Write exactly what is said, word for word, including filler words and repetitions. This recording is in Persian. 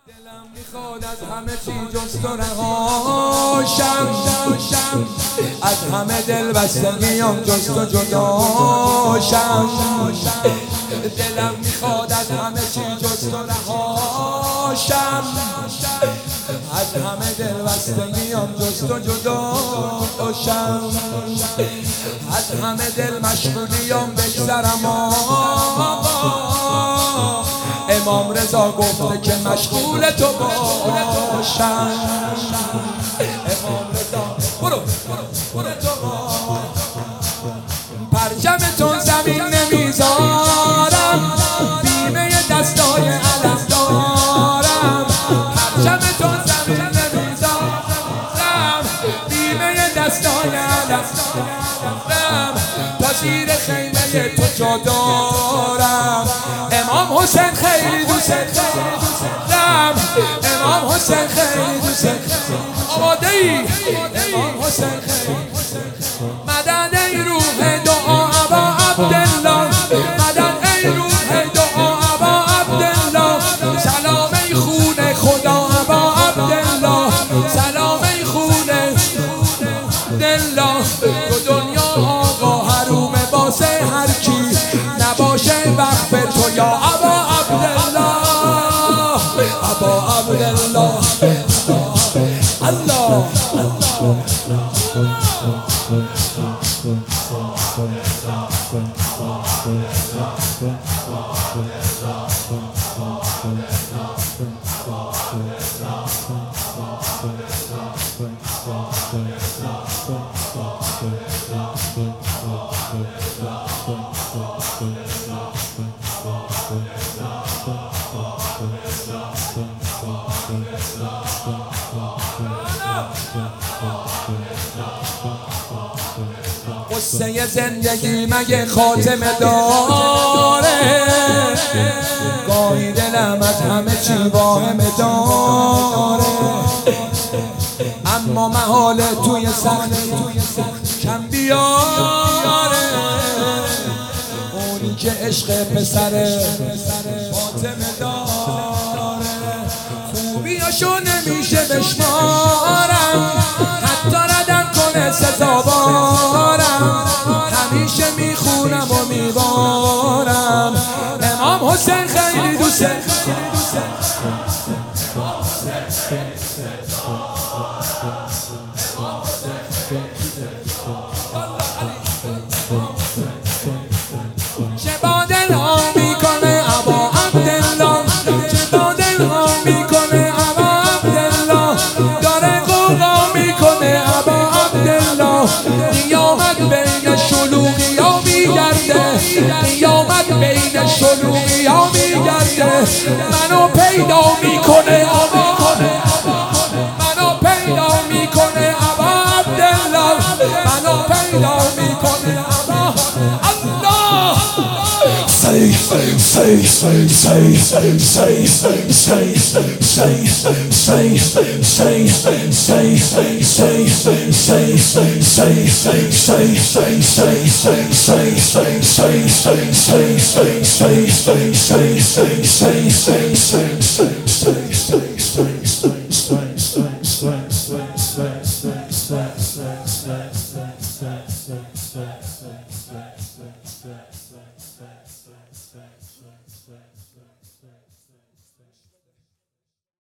دلم میخواد از همه چی جز تو رهاشم، از همه دل بستگیام جز تو جداشم. دلم میخواد از همه چی جز تو رهاشم، از همه دل بستگیام جز تو جداشم. از همه دل مشغولیام بگذرم آقا، امام رضا گفته که مشغول تو باشم. امام رضا برو برو تو پرچم تو زمین نمیذارم، بیمه دستای علم دارم. پرچم تو زمین نمیذارم، بیمه دستای علم دارم. تا زیر خیمه تو جا دارم. امام حسین خیلی دوست دارم، امام حسین خیلی دوست آماده ای؟ امام حسین خیلی مدد ای روح دعا ابا عبدالله، مدد ای روح دعا ابا عبدالله. سلام ای خون خدا ابا عبدالله، سلام ای خون دلا. تو دنیا آقا حروم باسه هر کی نباشه وقف تو یا ابا عبدالله، ابا عبدالله. الله قصه زندگی مگه خاتمه داره؟ گاهی دلم از همه چی واهمه داره، اما محاله توی سختی کم بیاره. اونی که عشق پسر فاطمه داره، خوبیاشو نمیشه بشمارم، حتی ردم کنه سزاوارم. همیشه میخونم و میبارم. امام حسین خیلی دوست چه با دل ها میکنه ابا عبدالله، چه با دل ها میکنه ابا عبدالله. داره قوقا میکنه ابا عبدالله. قیامت بین شلوغی ها میگرده، قیامت بین شلوغی ها میگرده. منو پیدا میکنه ابا، منو پیدا میکنه ابا عبدالله، منو پیدا میکنه ابا الله. Say, say, say, say, say, say, say, say, say, say, say, say, say, say, say, say,